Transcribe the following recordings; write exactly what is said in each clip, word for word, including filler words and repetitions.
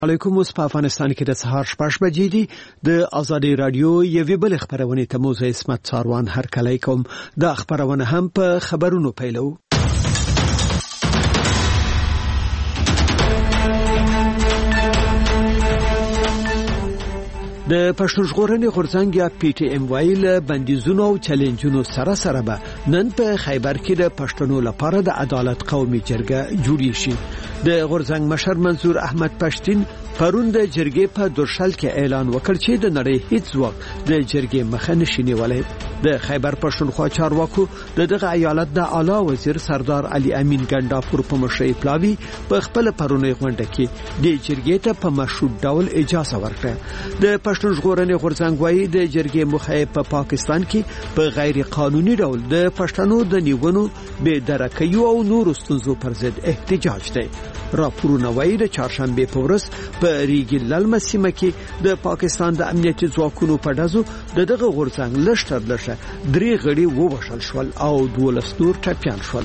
علیکم. اوس په افغانستان کې د سهار شپږ بجې دي. د ازادي رادیو یوې بل خبرونه ته موزه اسمت څاروان هرکلی کوم. د خبرونه هم په خبرونو پیلو. د پښتون ژغورنې غورځنګ یا پی ټی ایم وایل بندیزونو او چیلنجونو سره سره به نن په خیبر کې د پښتنو لپاره د عدالت قومي جرګه جوړی شي. د غورځنګ مشر منظور احمد پښتين پرون د جرګې په درشل کې اعلان وکړ چې د نړۍ هیڅ ځواک د جرګې مخه نشي نیولای. د خیبر پښتونخوا چارواکو د دغه ایالت د اعلی وزیر سردار علي امین ګنداپور په مشرۍ پلاوی په خپل پرونی غونډه کې د جرګې ته په مشروط ډول اجازه ورکړه. د پښتون ژغورنې غورځنګ وايي د جرګې مخه په پاکستان کې په غیر قانوني ډول د پښتنو د نیونو به درکې او نور ستونزو پر ضد احتجاج دی. راپورونه وايي د چهارشنبه په ورځ په ریګ للمه سیمه کې د پاکستان د امنیتي ځواکونو په دزو د دغه غورځنګ لشتر لشه درې غړي ووژل شول او دولس نور ټپيان شول.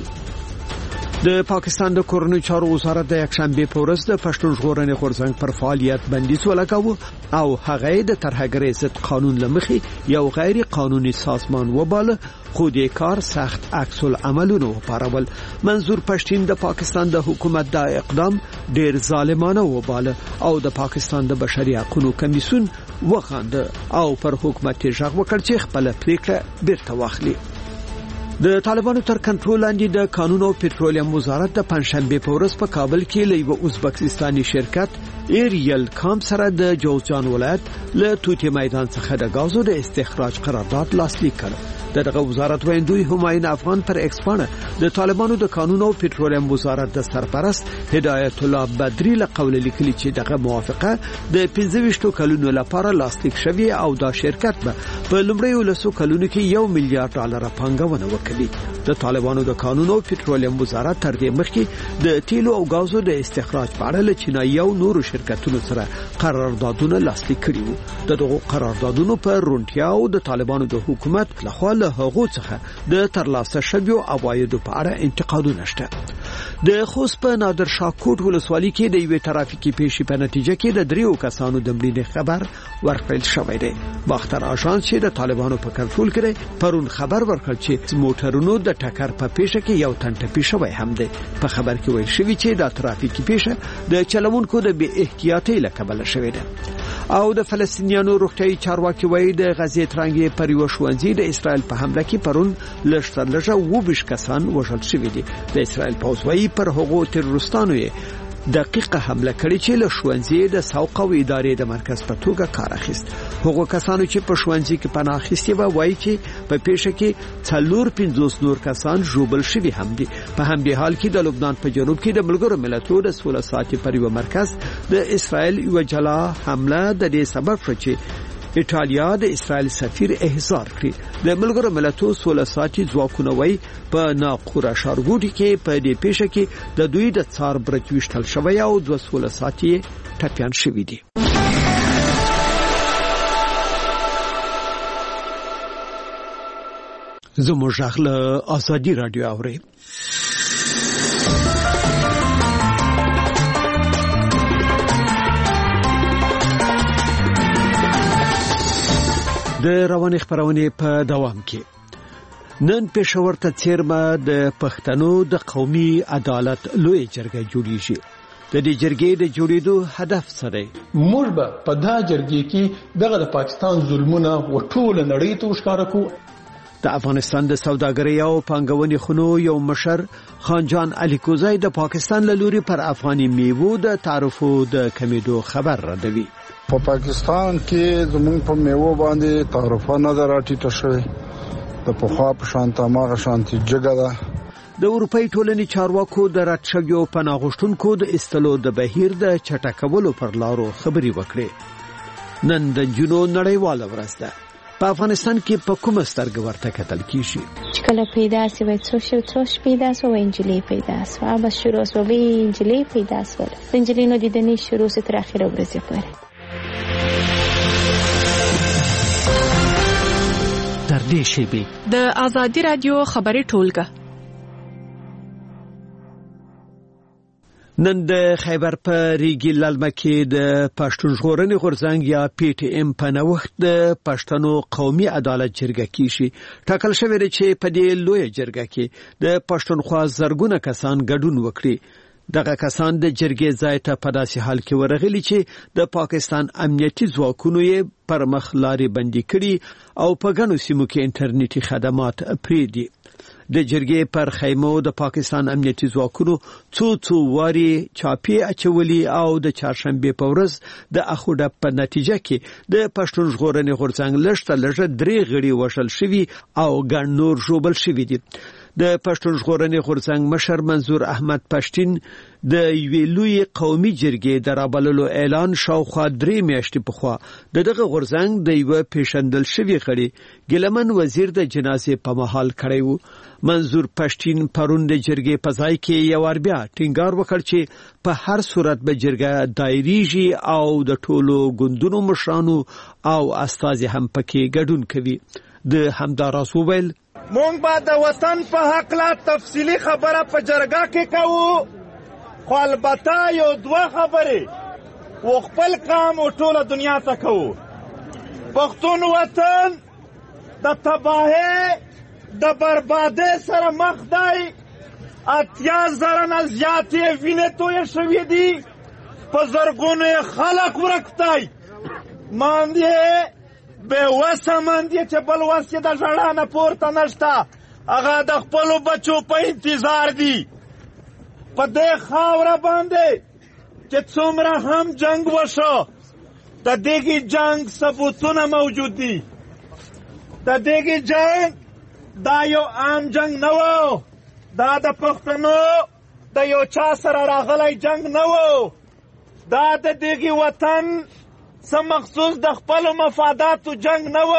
د پاکستان د کورنۍ چارو وزارت د یکشنبه په ورځ د پښتون ژغورنې غورځنګ پر فعالیت بندیز ولګاوه او هغه د ترهګرۍ ضد قانون لمخې یو غیر قانوني سازمان وباله، خو د کار سخت عکس العملونه وپارول. منظور پښتين د پاکستان د حکومت د اقدام ډیر ظالمانه وباله او د پاکستان د بشري حقوقو کمیسیون وخاند او پر حکومت ژغ وکړ چې خپل پریکړه بیرته واخلي. د طالبانو تر کنټرول لاندې د قانون او پټرولیم وزارت د پنځشنبه په ورځ په کابل کې له یو ازبکستاني شرکت ایریل کام سره د جوزجان ولایت له توتي میدان څخه د غازو د استخراج قرارداد لاسلیک کړ. دغه وزارت ویندوی همایون افغان پر ایکسپانه د طالبانو د قانون او پټرولیم وزارت د سرپرست هدایت الله بدری له قول لیکلي چې دغه موافقه د پنځه ویشت کلونو لپاره لاسلیک شوی او دا شرکت به په لومړی ولسو کلونو کې یو میلیارډ ډالر پانګونه وکړي. د طالبانو د قانون او پټرولیم وزارت تر دې مخکې د تیلو او غازو د استخراج په اړه له چینایي او نورو شرکتونو سره قراردادونه لاسلیک کړي وو. دغه قراردادونو په رونټیا او د طالبانو د حکومت لخوا له هغه څخه د ترلاسه شویو عوایدو په اړه انتقادونه شته. د خوست په نادر شاه کوټ ولسوالۍ کې د یوې ترافیکي پیښې په نتیجه کې د دریو کسانو د مړینې خبر ورکړل شوی دی. باختر آژانس چې د طالبانو په کنټرول کې پرون خبر ورکړ چې موټرونو د ټکر په پیښه کې یو تن ټپي شوی هم دی. په خبر کې ویل شوی چې د ترافیکي پیښه د چلوونکو د بې احتیاطۍ له کبله شوې ده. او د فلسطینیانو روغتیايي چارواکي وایي د غزې ترانګې پر یو ښوونځي د اسرائیل په حمله کې پرون لږ تر لږه اووه ویشت کسان وژل شوي دي. د اسرائیل پوځ وایي پر هغو تروریستانو یې دقیقه حمله کړې چې له ښوونځي د سوق او ادارې د مرکز په توګه کار اخیست. هغو کسانو چې په ښوونځي کې پناه اخیستي و وایي چې په پیښه کې څلور پنځوس نور کسان ژوبل شوي هم دي. په همدې حال کې د لبنان په جنوب کې د ملګرو ملتونو د سوله ساتي پر یو مرکز د اسرائیل یو جلا حمله د دې سبب شو چې ایټالیا د اسرائیل سفیر احضار کړی. د ملګرو ملتونو سوله ساتي ځواکونه وایي په ناقوره ښارګوټي کې په دې پیښه کې د دوی د څار برج وشتل شوی او د سوله ساتي ټپيان شوي دي. زموږ غله ازادي رادیو اوري. د رواني خبرونه په دوام کې نن پېښور ته چیرمه د پښتنو د قومي عدالت لوی جرګه جوړیږي. د دې جرګې د جوړېدو هدف څه دی؟ موږ به په دا جرګې کې دغه د پاکستان ظلمونه و ټول نړۍ ته ښکاره کوو. د افغانستان د سوداګرۍ او پانګونې خونو یو مشر خان جان علي کوزی د پاکستان له لوري پر افغاني میوو د تعرفو د کمیدو خبر راډوي. په پاکستان کې زموږ په میوو باندې تعرفه نه راټیټه شوې. د پخوا په شان تماغه شانتي جګه ده. د اروپای ټولنې چارواکو د راتشګیو پناه غوښتونکو د استلو د بهیر د چټکولو پر لارو خبري وکړي. نن د جنو نړیواله ورځ ده. په افغانستان کې په کومه سترګه ورته کتل کیږي؟ چې کله پیدا سي وای څو شو څو پیدا سو انجلي پیدا سو هغه شروع سو وی انجلي پیدا سو انجلي نو د دې شروع ستر اخره ورځې پره تر دې شی د ازادي رادیو خبري ټولګه نن د خیبر په ریګي للمه کې د پښتون ژغورنې غورځنګ یا پی ټی ایم په نوښت د پښتنو قومي عدالت جرګه کیږي ټاکل شوی دی چې په دې لوی جرګه کې د پښتونخوا زرګونه کسان ګډون وکړي دغه کسان د جرګې ځای ته په داسې حال کې ورغلي چې د پاکستان امنیتي ځواکونو یې پر مخ لارې بندي کړي او په ګڼو سیمو کې انټرنیټي خدمات پریدي د جرګې پر خیمو د پاکستان امنیتي ځواکونو څو څو واري چاپی اچولي او د چهارشنبه په ورځ د اخوډه په نتیجه کې د پښتون ژغورنې غورځنګ لښته لږه درې غړي وشل شوي او ګڼ نور ژوبل شوي دي د پښتون ژغورنې غورځنګ مشر منظور احمد پښتين د یوې لوی قومي جرګې د رابللو اعلان شاوخوا درې میاشتې پخوا د دغه غورځنګ د یو پیشندل شوی غړي ګلمن وزیر د جنازې په محل کړی وو منظور پښتين پرون د جرګې په ځای کې یو ور بیا ټینګار وکړ چې په هر صورت به جرګه دایریږي او د ټولو ګوندونو مشرانو او استازي هم پکې ګډون کوي د همداراز وویل مونږ به د وطن په حق لا تفصیلی خبره په جرګه کې کوو خو البته یو دوه خبرې و خپل قام او ټوله دنیا ته کوو پښتون وطن د تباهۍ د بربادۍ سره مخ دی اتیا زره نه زیاتې وینې تویې شوې دي په زرګونو خلک ورک دی ماندې به وسه ماندې چې بل وس یې د ژړا نه پورته نشته هغه د خپلو بچو په انتظار دي په دې خاوره باندې چې څومره هم جنگ وشو د دغې جنگ ثبوتونه موجود دي د دغې جنگ دا یو عام جنگ نه و دا د پښتنو د یو چا سره راغلی جنگ نه و دا د دغې وطن سم مخصوص د خپل مفاداتو جنگ نه و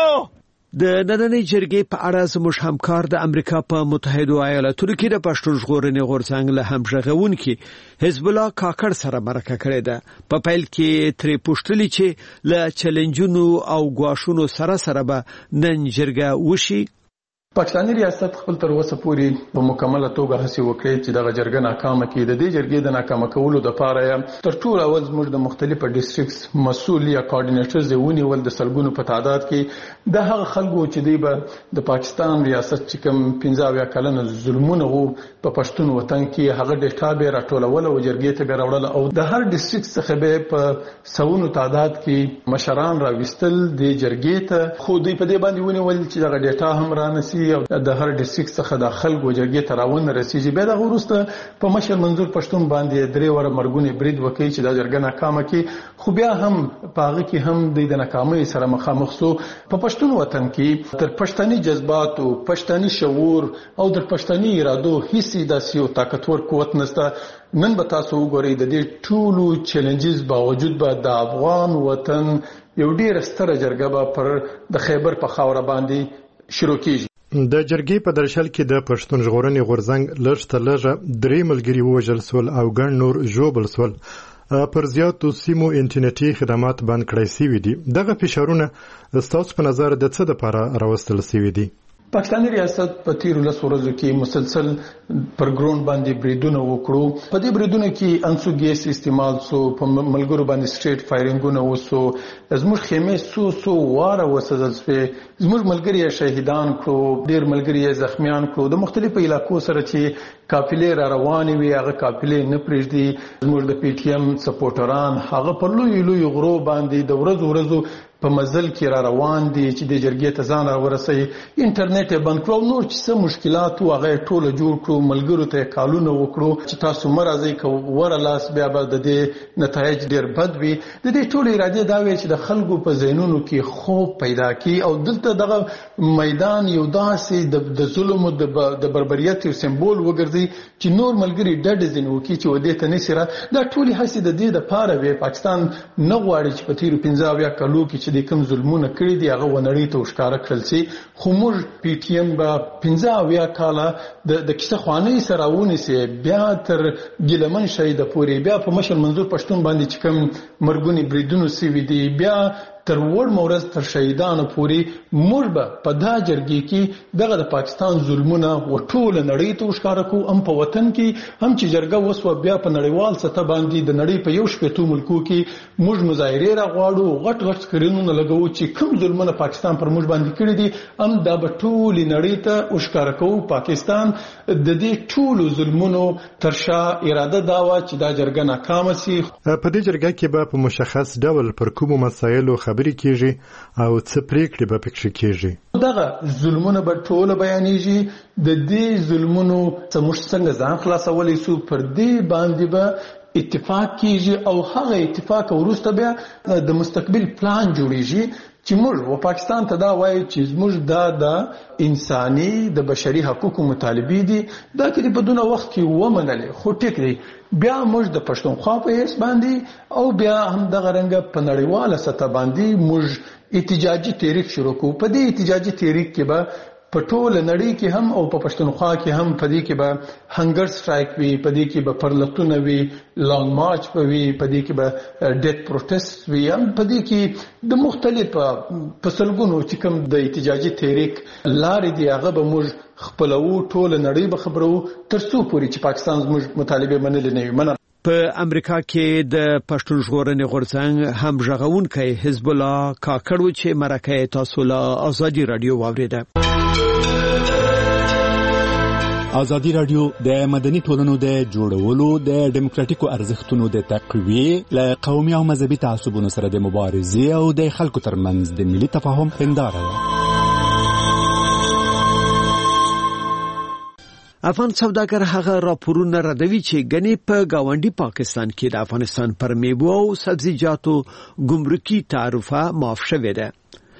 د نننۍ جرګې په اړه زموږ همکار د امریکا په متحده ایالاتونو کې د پښتون ژغورنې غورځنګ له همغږونکو حزب الله کاکړ سره مرکه کړې ده په پیل کې ترې پوښتلي چې له چیلنجونو او ګواښونو سره سره به نن جرګه وشي پاکستاني ریاست خپل تر اوسه پورې په مکمله توګه هڅه وکړي چې دغه جرګه ناکامه کړي د دې جرګې د ناکامه کولو لپاره تر ټولو اول زموږ د مختلفو ډیسټریکټس مسؤل یا کوارډینیټرز ونیول د سلګونو په تعداد کې د هغه خلکو چې دی به د پاکستان ریاست چې کوم پنځه اویا کلنه ظلمونه وو په پښتون وطن کې هغه ډیټا به راټولول او جرګې ته به راوړل او د هر ډیسټریکټ څخه به په سونو تعداد کې مشران راوستل د جرګې ته خو دوی په دې باندې ونیول چې دغه ډیټا هم رانسي او د هر ډیسټریکټ څخه د خلکو جرګې ته راونه رسیږي به د وروسته په مشر منظور پښتون باندې درې وره مرګونی برید وکړي چې د جرګه ناکامه کې خو بیا هم پاغه کې هم د ناکامۍ سره مخامخ سو په پښتون وطن کې تر پښتني جذبات او پښتني شعور او د پښتني ارادو هیڅ داسې یو طاقتور قوت نشته نن به تاسو وګورئ د دې ټولو چیلنجز باوجود به د افغان وطن یو ډیر ستره جرګه به پر د خیبر په خاوره باندې شروع کیږي د جرګې په درشل کې د پښتون ژغورنې غورځنګ لږ تر لږه درې ملګري ووژل سول او ګڼ نور ژوبل سول پر زیاتو سیمو انټرنیټي خدمات بند کړای شوي دي دغه فشارونه ستاسو په نظر د څه لپاره راوستل شوي دي پاکستاني ریاست په تیرو لس ورځو کې مسلسل پر ګراوند باندې بریدونه وکړو په دې بریدونو کې انسو ګیس استعمال سو په ملګرو باندې سټریټ فایرینګونه وسو زموږ خیمه سو سو واره وسدل سوی زموږ ملګری شهیدان کړو ډیر ملګری زخمیان کړو د مختلفو علاقو سره چې قافلې را روانې وي هغه قافلې نه پرېږدي زموږ د پی ټی ایم سپورټران هغه په لوی لوی غرو باندې د ورځو ورځو په مزل کې را روان دي چې د جرګې ته ځان راورسي انټرنیټ بند کړو نور چې څه مشکلات هغه ټوله جوړ کړو ملګرو ته کالونه وکړو چې تاسو مرزي کو ور لاس بیا به د دې نتایج ډیر بد وي د دې ټوله اراده دا وي چې د خلکو په ذهنونو کې خوب پیدا کی او دلته دغه میدان یو داسې د ظلم او د بربریت یو سمبول وګرځي چې نور ملګری ډډ ځنو کې چې ودې ته نشره دا ټوله هڅه د دې د پاره وي پاکستان نه غواړي چې په تیر پنځه اویا کلو کې چې د کوم ظلمونه کړی دی هغه ونړی ته ښکارا کړل سي خو موږ پی ټی ایم با پنځه اویا کاله د د کیسه خواني سره ونیسي بیا تر ګلمن شهید پورې بیا په مشر منظور پښتون باندې چې کوم مرګونی بریدونو سی وی دی بیا تر وړ مورز تر شهیدانو پورې موږ به په دا جرګې کې دغه د پاکستان ظلمونه و ټول نړۍ ته وښکاره کوو، هم په وطن کې هم چې جرګه وسوه بیا په نړیوال سطح باندې د نړۍ په یو شپېتو ملکو کې موږ مظاهرې راغواړو، غټ غټ سکرینونه لګوو چې کوم ظلمونه پاکستان پر موږ باندې کړي دي، هم دا به ټول نړۍ ته وښکاره کوو. پاکستان د دې ټولو ظلمونو تر شا اراده دا وه چې دا جرګه ناکامه سي. په دې جرګه کې به په مشخص ډول پر کومو مسایلو خبرې کیږي او څه پریکړې به پکې کیږي؟ دغه ظلمونه به ټول بیانېږي، د دې ظلمونو څخه څنګه ځان خلاصولی سو، پر دې باندې به اتفاق کیږي او هغه اتفاق وروسته بیا د مستقبل پلان جوړیږي چې موږ و پاکستان ته دا وایي چې موږ دا د انساني د بشري حقوقو مطالبې دي، دا کې په دونه وخت کې ومنلې، خو ټیک دی بیا موږ د پښتونخوا په هیڅ باندې او بیا هم دغه رنګه په نړیواله سطح باندې موږ احتجاجي تحریک شروع کوو. په دې احتجاجي تحریک کې به په ټول نړۍ کې هم او په پښتونخوا کې هم په دې کې به هنګر سټرایک وي، په دې کې به پرلتونه وي، لانګ مارچ به وي، په دې کې به ډیت پروټیسټ وي، هم په دې کې د مختلف په سلګونو چې کوم د احتجاجي تحریک لارې دي هغه به موږ خپلو، ټول نړۍ به خبرو تر څو پورې چې پاکستان زموږ مطالبه منلې نه وي. مننه. په امریکا کې د پښتون ژغورنې غورځنګ هم ژغونکی حزب الله کاکړو چې مرکه تاسو له ازادي رادیو واوریده. ازادي رادیو د مدني ټولنو د جوړولو، د ډیموکراتیکو ارزښتونو د تقویې، له قومي او مذهبي تعصبونو سره د مبارزې او د خلکو ترمنځ د ملي تفاهم هنداره ده. افغان سوداګر هغه راپورونه ردوي چې ګنې په گاونډي پاکستان کې د افغانستان پر میوه او سبزیجاتو ګمرکي تعرفه معاف شوې ده.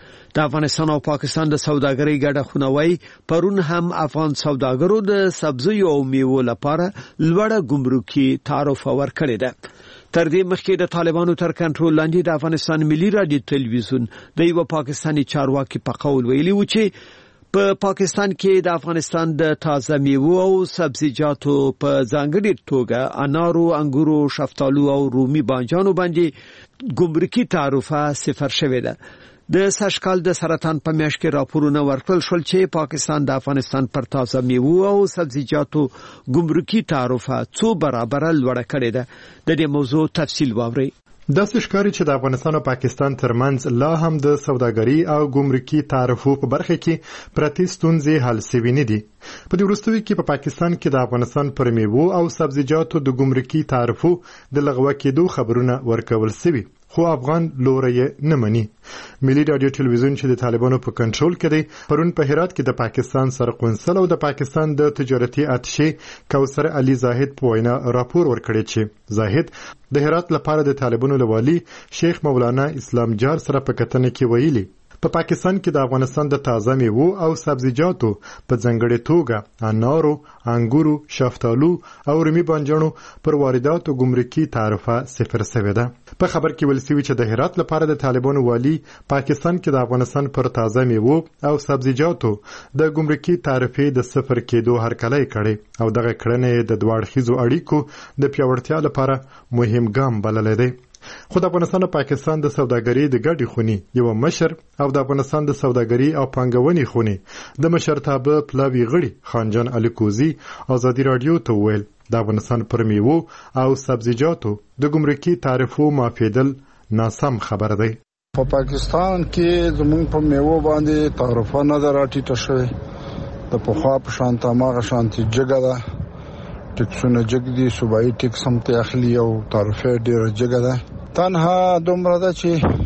د افغانستان او پاکستان د سوداګرۍ ګډه خونوي پرون هم افغان سوداګرو د سبزیو او میوو لپاره لوړه ګمرکي تعرفه ورکړې ده. تر دې مخکې د طالبانو تر کنټرول لاندې د افغانستان ملي رادیو تلویزیون د یو پاکستاني چارواکي په قول ویلي و چې په پاکستان کې د افغانستان د تازه میوه او سبزیجاتو په ځانګړي توګه انارو، انګورو، شفتالو او رومي بانجانو باندې ګمرکي تعرفه صفر شوې ده. د سږکال د سرطان په میاشت کې راپورونه ورکړل شول چې پاکستان د افغانستان پر تازه میوه او سبزیجاتو ګمرکي تعرفه څو برابر لوړه کړې ده. د دې موضوع تفصیل واورئ. داسې ښکاري چې د افغانستان او پاکستان ترمنځ لا هم د سوداګري او ګمرکي تعرفو په برخه کې پرتې ستونزې حل شوې نه دي. په دې وروستیو کې په پاکستان کې د افغانستان پر میوو او سبزیجاتو د ګمرکي تعرفو د لغوه کېدو خبرونه ورکول شوي، خو افغان لوری نه مني. ملي رادیو تلویزیون چې د طالبانو په کنټرول کې دی پرون په هرات کې د پاکستان سرقونسل او د پاکستان د تجارتي اتشې کوثر علي زاهد په وینا راپور ورکړی چې زاهد د هرات لپاره د طالبانو له والي شیخ مولانا اسلام جار سره په کتنه کې ویلي په پاکستان کې د افغانستان د تازه میوو او سبزیجاتو په ځانګړي توګه انارو، انګورو، شفتالو او رومي بانجانو پر وارداتو ګمرکي تعرفه صفر شوې ده. په خبر کې ویل شوی چې د هرات لپاره د طالبانو والي پاکستان کې د افغانستان پر تازه میوو او سبزیجاتو د ګمرکي تعرفې د صفر کېدو هرکلی کړي او دغه کړنې د دوه اړخیزو اړیکو د پیاوړتیا لپاره مهم ګام بللی دی. خو د افغانستان او پاکستان د سوداګرۍ د ګډې خونې یو مشر او د افغانستان د سوداګرۍ او پانګونې خونې د مشرتابه پلاوي غړي خانجان علي کوزي ازادي رادیو ته ویل د افغانستان پر میوو او سبزیجاتو د ګمرکي تعرفو معافیدل ناسم خبر دی. په پاکستان کې زموږ په میوو باندې تعرفه نه ده راټیټه شوې، د پخوا په شان هماغه شانتي جګه ده، ټکسونه جګ دي، صوبایي ټکس هم ته اخلي او تعرفه ډېره جګه ده. تنها دومره ده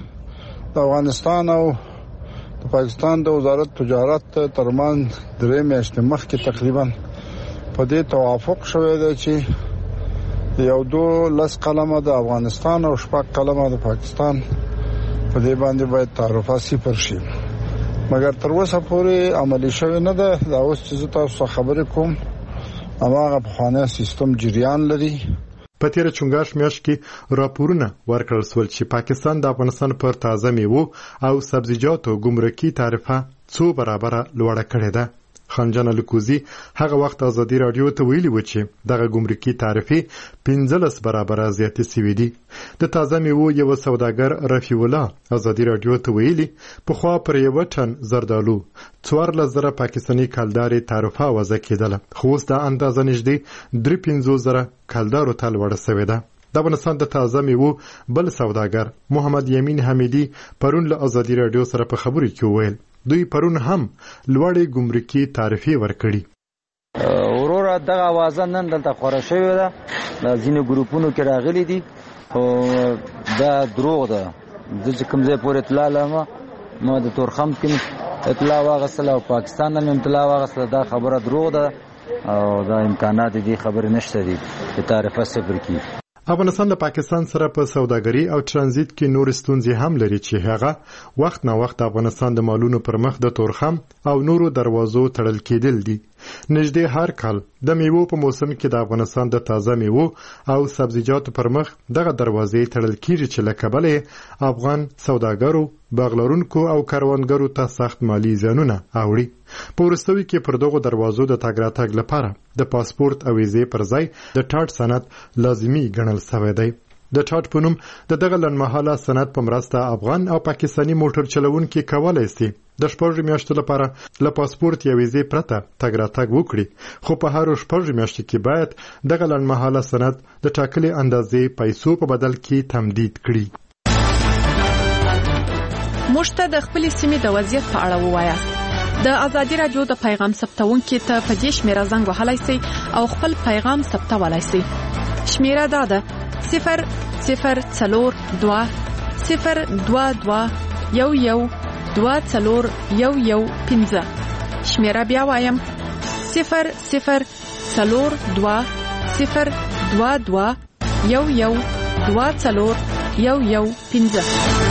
چې د افغانستان او د پاکستان د وزارت تجارت ترمنځ درې میاشتې مخکې تقریبا په دې توافق شوی دی چې یو دو لس قلمه د افغانستان او شپږ قلمه د پاکستان په دې باندې باید تعرفه صفر شي، مګر تر اوسه پورې عملي شوی نه ده. دا اوس چې زه تاسو خبرې کوم هماغه پخوانی سیستم جریان لري. په تیر چونګاش میاشت کې راپورونه ورکړل شول چې پاکستان د افغانستان پر تازه میوو او سبزیجاتو ګمرکي تعرفه څو برابر لوړه کړې ده. خانجان الکوزی هغه وخت ازادي رادیو ته ویلي و چې دغه ګمرکي تعرفې پنځلس برابره زیاتې شوې دي. د تازه میوو یو سوداګر رفیع الله ازادي رادیو ته ویلي پخوا پر یو ټن زردالو څوارلس زره پاکستاني کلدارې تعرفه وضع کېدله، خو اوس دا اندازه نږدې درې پنځوس زره کلدارو ته لوړه شوې ده. د افغانستان د تازه میوو بل سوداګر محمد یمین حمیدي پرون له ازادي رادیو سره په خبرو کې وویل دوی پرون هم لوړې ګمرکي تعرفې ورکړي. وروره دغه اوازه نن دلته خوره شوې ده، ځینې ګروپونو کې راغلي دي، خو دا دروغ ده. زه چې کوم ځای پورې اطلاع لرم، ما د تورخم کې اطلاع واغستله او پاکستان نه مې اطلاع واغستله، دا خبره دروغ ده او دا امکانات دې خبرې نشته دي چې تعرفه صفر کړي. افغانستان له پاکستان سره په سوداګري او ترانزیت کې نور ستونزې هم لري چې هغه وخت نه وخت افغانستان د مالونو پر مخ د تورخم او نورو دروازو تړل کېدل دي. نږدې هر کال د میوو په موسم کې د افغانستان د تازه میوو او سبزیجاتو پر مخ دغه دروازې تړل کیږي چې له کبله افغان سوداګرو، باغلرونکو او کاروانګرو ته سخت مالی زیانونه اوړي. په وروستیو کې پر دغو دروازو د تګ راتګ لپاره د پاسپورت او ویزې پر ځای د ټاټ سند لازمي ګڼل شوی دی. د ټاټ په نوم د دغه لنډمهاله سند په مرسته افغان او پاکستاني موټر چلوونکي کولی شي د شپږ میاشتو لپاره له پاسپورت یا ویزې پرته تګ راتګ وکړي، خو په هر شپږ میاشتو کې باید دغه لنډمهاله سند د ټاکلې اندازې پیسو په بدل کې تمدید کړي. موږ ته د خپل سیمې د وضعیت په اړه ووایاست. د ازادي رادیو د پیغام ثبتونکو ته په دې شمیره زنګ وهلای شئ او خپل پیغام ثبتولای شئ. شمیره دا ده صفر صفر څلور دوه صفر دوه دوه یو یو دوه څلور یو یو پنځه. شمیره بیا وایم صفر صفر څلور دوه صفر دوه دوه یو یو دوه څلور یو یو پنځه.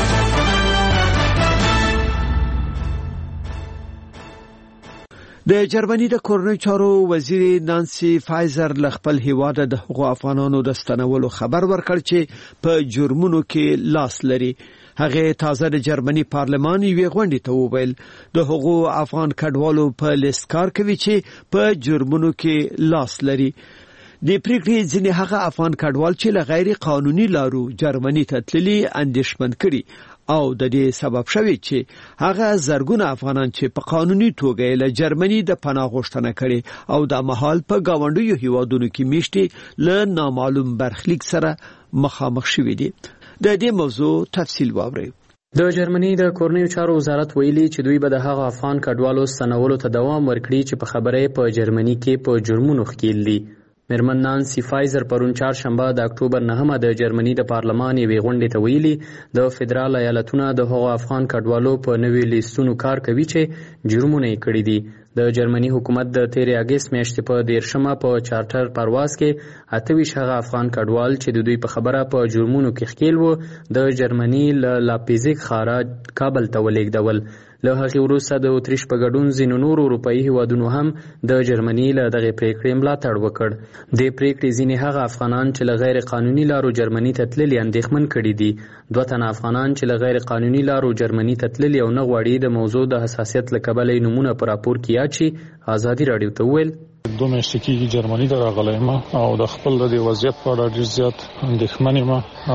د جرمني د کورنۍ چارو وزیر نانسی فایزر له خپل هیواد د حقوق افغانانو د ستنولو خبر ورکړ چې په جرمونو کې لاس لري. هغه تازه د جرمني پارلمان یوې غونډې ته وویل د حقوق افغان کډوالو په لیست کار کوي چې په جرمونو کې لاس لري. د پریکړې ځینې هغه افغان کډوال چې له غیر قانوني لارو جرمني ته تللي اندېښمن کړي او د دې سبب شوی چې هغه زرګونه افغانان چې په قانوني توګه له جرمني د پناه غوښتنه کړي او د مهال په گاونډیو هیوادونو کې میشتي له نامعلوم برخلیک سره مخامخ شوي دي. د دې موضوع تفصیل واورئ. د جرمني د کورنیو چارو وزارت ویلي چې دوی به د هغه افغان کډوالو ستنولو ته دوام ورکړي چې په خبره په جرمني کې په جرمونو ښکېل دي. میرمن نانسی فایزر پرون چهارشنبه د اکتوبر نهمه د جرمني د پارلمان یوې غونډې ته ویلي د فدرال ایالتونو د هغو افغان کډوالو په نوي لیستونو کار کوي چې جرمونه یې کړي دي. د جرمني حکومت د تیرې اګست میاشتې په دیرشمه په چارټر پرواز کې اته ویشت هغه افغان کډوال چې د دوی په خبره په جرمونو کې ښکېل وو د جرمني له لاپیزیک ښاره کابل ته ولېږدول. له هغې وروسته د اتریش په ګډون ځینو نورو اروپایي هیوادونو هم د جرمني له دغې پریکړې ملاتړ وکړ. دې پریکړې ځینې هغه افغانان چې له غیر قانوني لارو جرمني ته تللي اندېښمن کړي دي. دوه تنه افغانان چې له غیر قانوني لارو جرمني ته تللي او نه غواړي د موضوع د حساسیت له کبله یې نومونه په راپور کې یاد شي ازادي راډیو ته وویل دوه میاشتې کېږي جرمني ته راغلی یم او د خپل د دې وضعیت په اړه ډېر زیات اندېښمن یم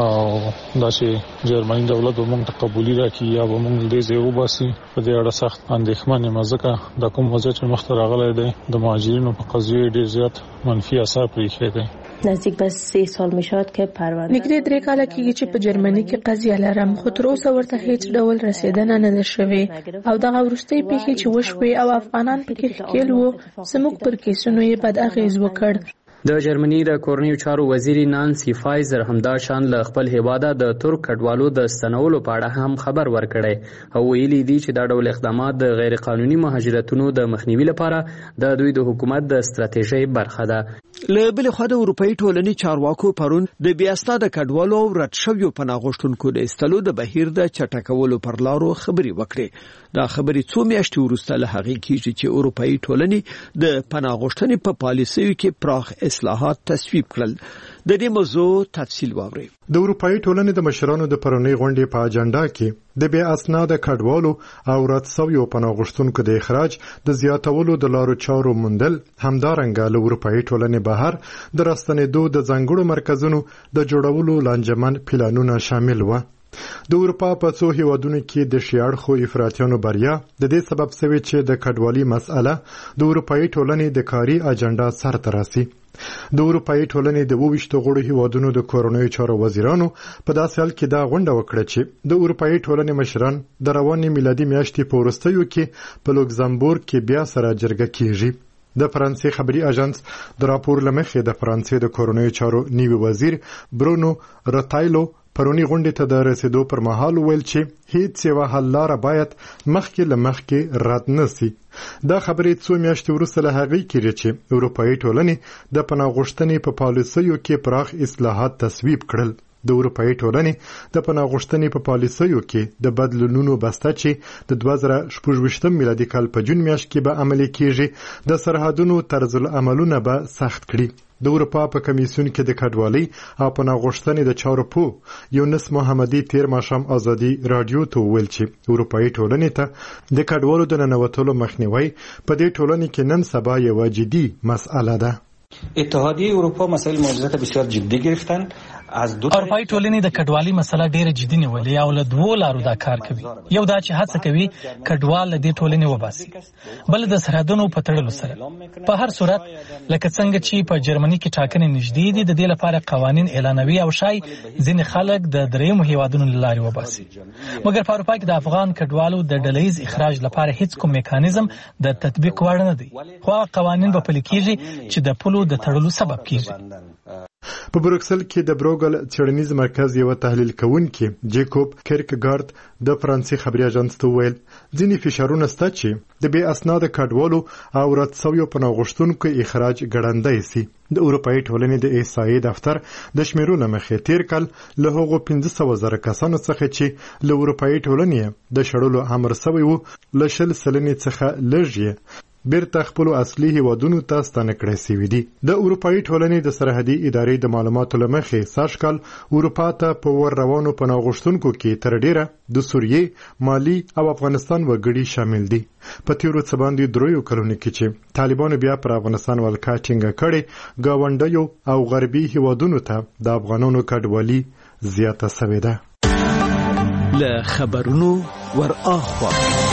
او داسې جرمني دولت به موږ ته قبولي راکړي یا به موږ دې ځای وباسي. په دې اړه سخت اندېښمن یم ځکه د کوم وضعیت چې مخته راغلی دی د مهاجرینو په قضیې ډېر زیات منفي اثر پرېښی دی. نزدیک به سه سال میشد که پرونده نږدې درې کاله کېږي چې په جرمني کې قضیه لرم، خو تر اوسه ورته هیڅ ډول رسیدنه نه ده شوې او دغه وروستۍ پیښې چې وشوې او افغانان پکې ښکېل وو زموږ پر کیسونو یې بد اغېز وکړ. د جرمني د کورنیو چارو وزیر نانسی فایزر همدا شان له خپل هیواده د ترک کډوالو د ستنولو په اړه هم خبر ورکړی او ویلي دي چې دا ډول اقدامات د غیر قانوني مهاجرتونو د مخنیوي لپاره د دوی د حکومت د ستراتیژۍ برخه ده. له بل خوا د اروپאי ټولنې چارواکو پرون د بیا ستاد کډوالو او رد شویو پناه غوښتونکو د استلو د بهیر د چټکولو پر لارو خبري وکړي. دا خبري څو میاشتې وروسته له هغې کېږي چې اروپאי ټولنې د پناه غوښتنې په پالیسیو کې پراخ اصلاحات تصویب کړل. د دې موضوع تفصیل واورئ. د اروپאי ټولنې د مشرانو د پرونی غونډې په اجنډا کې د بې اسناده کډوالو او رد شویو پناه غوښتونکو د اخراج د زیاتولو د لارو چارو موندل، همدارنګه له اروپאי ټولنې بهر د راستنېدو د ځانګړو مرکزونو د جوړولو لانجمن پلانونه شامل و. د اروپا په څو هیوادونو کې د شیاړخو افراطیانو بریا د دې سبب شوی چې د کډوالۍ مسأله د اروپאי ټولنې د کاري اجنډا سر ته راسي. د اروپאי ټولنې د وویشتو غړو هیوادونو د کورونیو چارو وزیرانو په داسې حال کې دا غونډه وکړه چې د اروپאי ټولنې مشران د روانې میلادي میاشتې په وروستیو کې په لوکزامبورګ کې بیا سره جرګه کیږي. د فرانسې خبري اژانس د راپور لمخې د فرانسې د کورونیو چارو نیوي وزیر برونو رتایلو پرونی غونډې ته د رسیدو پر مهال ویل چې هیڅ یوه حل لاره باید مخکې له مخکې رد نشي. دا خبرې څو میاشتې وروسته له هغې کېږي چې اروپאי ټولنې د پناه غوښتنې په پالیسیو کې پراخ اصلاحات تصویب کړل. د اروپאי ټولنې د پناه غوښتنې په پالیسیو کې د بدلونونو بسته چې د دوه زره شپږ میلادي کال په جون میاشت کې به عملي کېږي د سرحدونو طرز العملونه به سخت کړي. د اروپا په کمیسیون کې د کډوالۍ او پناه غوښتنې د چارو پوه یونس محمدي تیر ماښام ازادي رادیو ته وویل چې اروپאי ټولنې ته د کډوالو د ننوتلو مخنیوي په دې ټولنې کې نن سبا یوه جدي مسئله ده. اتحادیه اروپا مسائل معجزات بسیار جدی گرفتن. اروپאי ټولنې د کډوالۍ مسله ډیره جدي نیولې او له دوو لارو دا کار کوي. یو دا چې هڅه کوي کډوال له دې ټولنې وباسي، بل د سرحدونو په تړلو سره. په هر صورت لکه څنګه چې په جرمني کې ټاکنې نږدې دي، د دې لپاره قوانین اعلانوي او شای ځینې خلک د دریمو هیوادونو له لارې وباسي. مګر په اروپا کې د افغان کډوالو د ډلهییز اخراج لپاره هیڅ کوم میکانیزم د تطبیق وړ نه دی، خو قوانین به پلي کیږي چې د پولو د تړلو سبب کیږي. په بروکسل کې د بروګل څېړنیز مرکز یو تحلیل کوونکی جیکوب کیرکګارد د فرانسې خبري اژانس ته ویل ځینې فشارونه شته چې د بې اسناده کډوالو او رد شویو پناه غوښتونکو اخراج ګړندی سي. د اروپאי ټولنې د احصایې دفتر د شمیرو له مخې تیر کال له هغو پنځه سوه زره کسانو څخه چې له اروپאי ټولنې د شړلو امر شوی و له شل سلنې څخه لږ یې بیرته خپل اصلي هیوادونو ته ستانه کړی شوي دي. د اروپאי ټولنې د سرحدي ادارې د معلوماتو له مخې سږ کال اروپا ته په ور روانو پناه غوښتونکو کې تر ډیره د سوریې، مالي او افغانستان وګړي شامل دي. په تیرو څه باندې دریو کلونو کې چې طالبانو بیا پر افغانستان ولکه ټینګه کړې، ګاونډیو او غربي هیوادونو ته د افغانانو کډوالي زیاته شوې ده. له خبرونو ور اخوا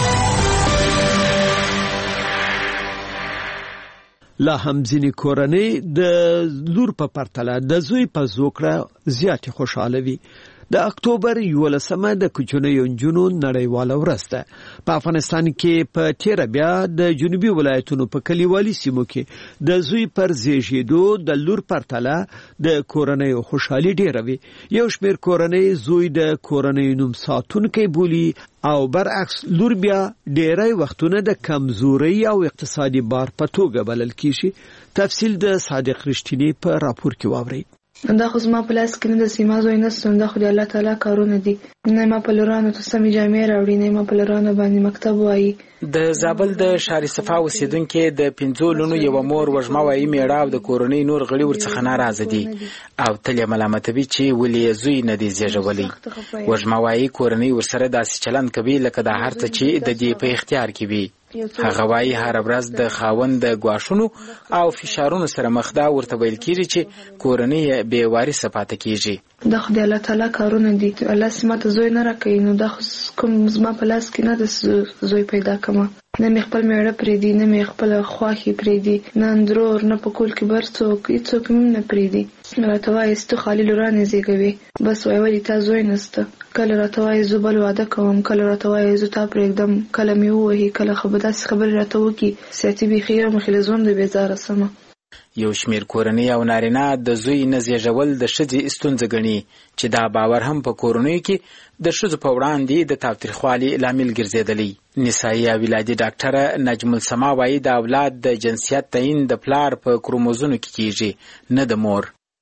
لا هم ځینې کورنۍ د لور په پرتله د زوی په زوکړه زیاتې خوشاله وي. د اکتوبر یولسمه د کوچنیو نجونو نړیواله ورځ ده. په افغانستان کې په تیره بیا د جنوبي ولایتونو په کلیوالي سیمو کې د زوی پر زیږېدو د لور پرتله د کورنیو خوشحالي ډیره وي. یو شمېر کورنۍ زوی د کورنۍ نوم ساتونکی بولي او برعکس لور بیا ډیری وختونه د کمزوري او اقتصادي بار په توګه بلل کیږي. تفصیل د صادق رښتینی په راپور کې واورئ. دا خو زما په لاس کې نه د سیما زوی نستم، دا خو د الله تعالی کارونه دي. نه ما په لورانو ته سمې جامې راوړي، نه ما په لورانو باندې مکتب وایي. د زابل د شهر صفا اوسیدونکو د پنځو لونو یو مور وژما وایي میړه او د کورونی نور غړي ورڅخه ناراضه دي او تل ملامتوي چې ولې زوی نه دی زیږولي. وژما وایي کورونی ورسره داسې چلند کوي لکه د هر څه چې د دې په اختیار کې وي. هغه وایي هر ورځ د خاوند د غواښونو او فشارونو سره مخ ده، ورته ویل کیږي چې کورنۍ بې وارثه پاتې کیږي. دا خو د الله تعالی کارونه دي. الله سمته زوی نه راکوي، نو دا خو کوم زما په لاس کې نه د زوی پیدا کما. نه مې خپل میړه پریدي، نه مې خپل خواخي پریدي، نه اندرور، نه په کول کې بر څوک هیڅوک مې نه پریدي. راته وایي ستو خالي لورانې زیږوي، بس وایي ولې تا زوی نسته. کله راته وایي زه بل واده کوم، کله راته وایي زه تا پرېږدم، کله مې ووهي، کله خو به داسې خبرې راته وکړي سیاتي بیخي یو مخې له ژونده بېزاره سمه. یو شمیر کورنۍ او نارینه د زوی نه زیږول د ښځې ستونزه ګڼي چې دا باور هم په کورنیو کې د ښځو په وړاندې د تاوتریخوالي لامل ګرځېدلی. نسایي او ولادي ډاکټره نجم السما وایي د اولاد د جنسیت تعیین د پلار په کروموزومونو کې کیږي، نه د مور.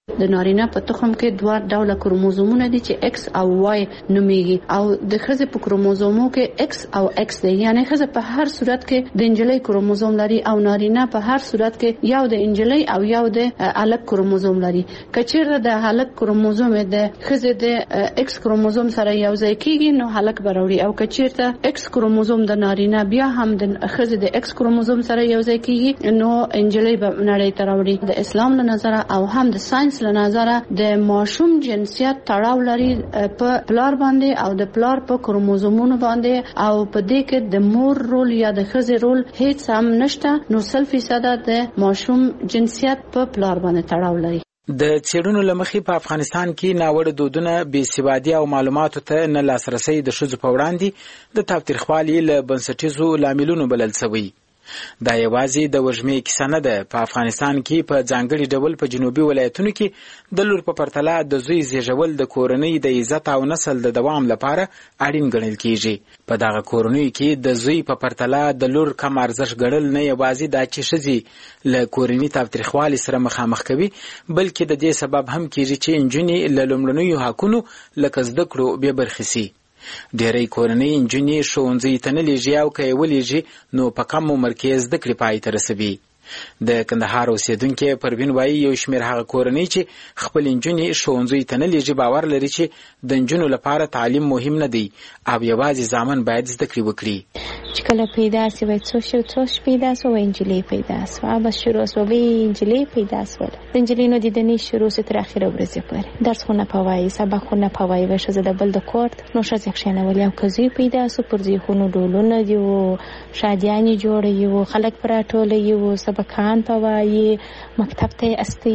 د نارینه په تخم کې دوه ډوله کروموزومونه دي چې ایکس او وای نوميږي او د ښځې په کروموزومو کې ایکس او ایکس دی، یعنی ښځه په هر صورت کې د انجلۍ کروموزوم لري او نارینه په هر صورت کې یو د انجلۍ او یو د هلک کروموزوم لري. کچېرته د هلک کروموزوم د ښځې د ایکس کروموزوم سره یو ځای کیږي نو هلک براوړي، او کچېرته ایکس کروموزوم د نارینه بیا هم د ښځې د ایکس کروموزوم سره یو ځای کیږي نو انجلۍ به نړۍ ته راوړي. د اسلام له نظره او هم د ساينس له نظره د ماشوم جنسیت تړاو لري په پلار باندې او د پلار په کروموزومونو باندې، او په دې کې د مور رول یا د ښځې رول هیڅ هم نشته، نو سل فیصد د ماشوم جنسیت په پلار باندې تړاو لري. د څېړنو لمخې په افغانستان کې ناوړه دودونه، بې سوادي او معلوماتو ته نه لاسرسي د ښځو په وړاندې د تاوتریخوالي له بنسټیزو لاملونو بلل شوی. دا یوازې د وژمې کیسه نه ده. په افغانستان کې په ځانګړي ډول په جنوبي ولایتونو کې د لور په پرتله د زوی زیږول د کورنۍ د عزت او نسل د دوام لپاره اړین ګڼل کیږي. په دغه کورنۍ کې د زوی په پرتله د لور کم ارزښت ګڼل نه یوازې دا چې ښځې له کورنۍ تاوتریخوالي سره مخامخ کوي، بلکې د دې سبب هم کیږي چې نجونې له لومړنیو حقونو لکه زده کړو بې برخې سي. ډېری کورنۍ نجونې ښوونځي ته نه لیږي او که یې ولیږي نو په کم عمر کې زده کړې پای ته رسوي. د کندهار اوسیدونکي پروین وایي یو شمېر هغه کورنۍ چې خپل نجونې ښوونځي ته نه لیږي باور لري چې د نجونو لپاره تعلیم مهم نه دی او یوازې زامن باید زده کړې وکړي. چې کله پیدا سي وای څو شو څو پیدا سو وای انجلۍ پیدا سو بس شروع سو وای انجلۍ پیدا سو د انجلۍ نو د دني شروع سره تر اخره ورځې پورې درس خو نه پوي سبق خو نه پوي وای شزه د بل د کوټ نو شزه ښنه ولې او کزي پیدا سو پر ځي خو نو ډولونه دی او شادیانی جوړي او خلک پر ټوله یو سبقان پوي مکتب ته استي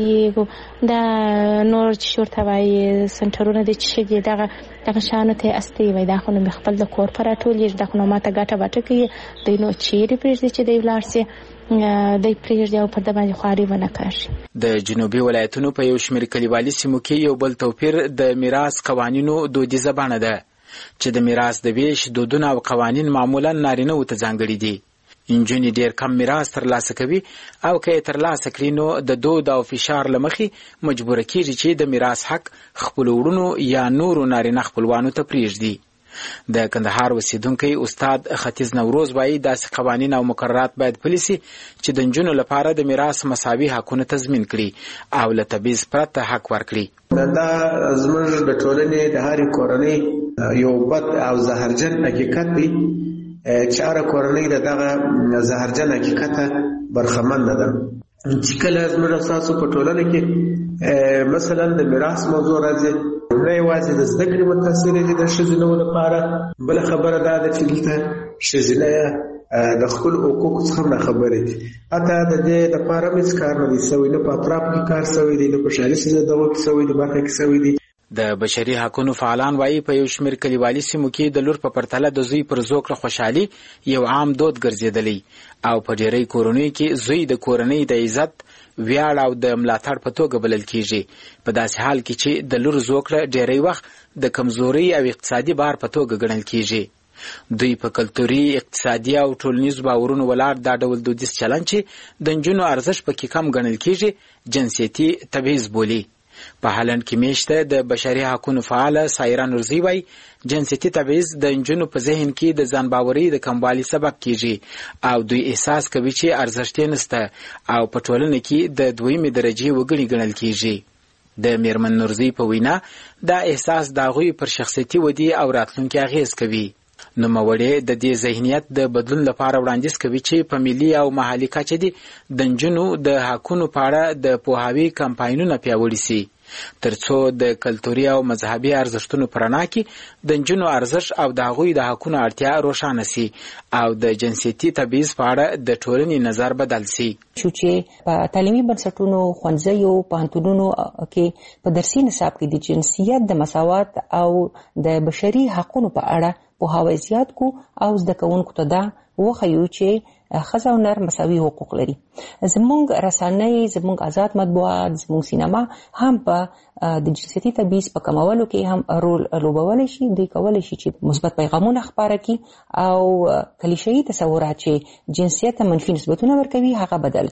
دا نور چې شورته وای سنټرونه د چې دی دغه دغه شانو ته استي وای دا خو نو خپل د کور پر ټولې د خو نو ماته ګټه وټه کې د نو چیرې پرځي چې دی ولارسي د پرېږدي او پر د باندې خواري ونه کړي. د جنوبي ولایتونو په یو شمېر کلیوالي سیمو کې یو بل توپیر د میراث قوانینو دودیزه بڼه ده چې د میراث د ویش دودونه او قوانین معمولا نارینه ته ځانګړي دي. انجونې ډېر کم میراث ترلاسه کوي او که یې ترلاسه کړي نو د دود او فشار له مخې مجبوره کېږي چې د میراث حق خپلو وړونو یا نورو نارینه خپلوانو ته پرېږدي. د کندهار اوسیدونکی استاد ختیځ نوروز وایي داسې قوانین او مقررات باید پلي سي چې د نجونو لپاره د میراث مساوي حقونه تضمین کړي او له تبعیض پرته حق ورکړي. دا زموږ د ټولنې د هرې کورنۍ یو بد او زهرجن حقیقت دی چې هره کورنۍ د دغه زهرجن حقیقته برخمنه ده. چې کله زموږ اساسو په ټولنه کې مثلا د میراث موضوع راځي نه یوازې د زده کړې متاثر دي د ښځینه لپاره، بل خبره دا ده چې دلته ښځینه د خپل حقوقو څخه نه خبرې دي. حتی د دې لپاره هیڅ کار نه دی سوی، نه په اطراف کې کار سوی دی، نه په ښاري سیمو کې سوی دی، برخه کې سوی دی. د بشري حقوقو فعالان وایي په یو شمېر کلیوالي سیمو کې د لور په پرتله د زوی پر زوکړه خوشحالي یو عام دود ګرځېدلی او په ډېری کورنیو کې زوی د کورنۍ د عزت ویاړ او د ملاتړ په توګه بلل کیږي، په داسې حال کې چې د لور زوکړه ډېری وخت د کمزوري او اقتصادي بار په توګه ګڼل کیږي. دوی په کلتوري، اقتصادي او ټولنیزو باورونو ولاړ دا ډول دودیز چلند چې د نجونو ارزښت پکې کم ګڼل کیږي جنسیتي تبعیض بولي. په هالند کې میشته د بشري حقوقو فعال سایرا نورزی وایي جنسیتي تبعیض د نجونو په ذهن کې د ځان باوري د کموالي سبب کیږي او دوی احساس کوي چې ارزښت یې نشته او په ټولنه کې د دویمې درجې وګړي ګڼل کیږي. د میرمن نورزی په وینا دا احساس د هغوی پر شخصیتي ودې او راتلونکي اغیز کوي. نوموړی د دې ذهنیت د بدلون لپاره وړاندیز کوي چې په ملي او محلي کچه دي د نجونو د حقونو په اړه د پوهاوي کمپاینونه پیاوړي سي ترڅو د کلتوري او مذهبي ارزښتونو په رڼا کې د نجونو ارزښت او د هغوی د حقونو اړتیا روښانه سي او د جنسیتي تبعیض په اړه د ټولنې نظر بدل سي. شو چې په تعلیمي بنسټونو، ښوونځیو، پوهنتونونو کې په درسي نصاب کې د جنسیت د مساوات او د بشري حقونو په اړه پوهاوی زیات کو او زده کوونکو ته دا وښیو چې ښځه او نر مساوي حقوق لري. زموږ رسنۍ، زموږ آزاد مطبوعات، زموږ سینما هم په د جنسیتي تبعیض په کمولو کې هم رول لوبولی شي. دوی کولی شي چې مثبت پیغامونه خپاره کړي او کلیشه‌ایي تصورات چې جنسیت ته منفي نسبتونه ورکوي هغه بدل کړي.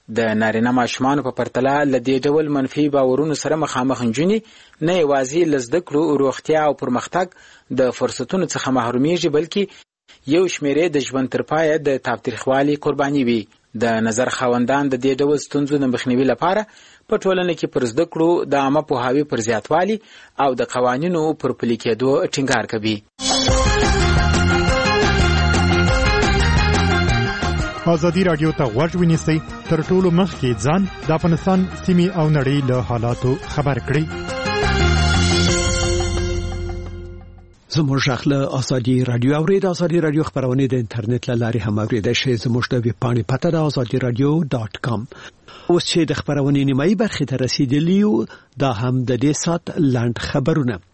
د نارینه ماشومان په پرتله ل دې ډول منفي باورونو سره مخامخ نجونې نه یوازې لزده کړو روغتیا او پرمختګ د فرصتونو څخه محرومیږي بلکې یو شمیرې د ژوند تر پایه د تاوتریخوالي قرباني وي. د نظر خاوندان د دې ډول ستونزو د مخنیوي لپاره په ټولنه کې پر زده کړو د عامه پوهاوي پر زیاتوالي او د قوانینو پر پلي کېدو ټینګار کوي. ازادي رادیو ته غوږ ونیسئ، تر ټولو مخکې ځان د افغانستان سیمې او نړۍ له حالاتو خبر کړئ. زموږ خپل ازادي رادیو اورید ازادي رادیو خبرونه د انټرنیټ له لارې هم اوریدای شئ. زموږ د ویب پاڼې پته ده ازادي رادیو ډاټ کام. اوس چې د خبرونه نیمایي برخې ته رسیدلی یو، دا هم د دې سات لاند خبرونه.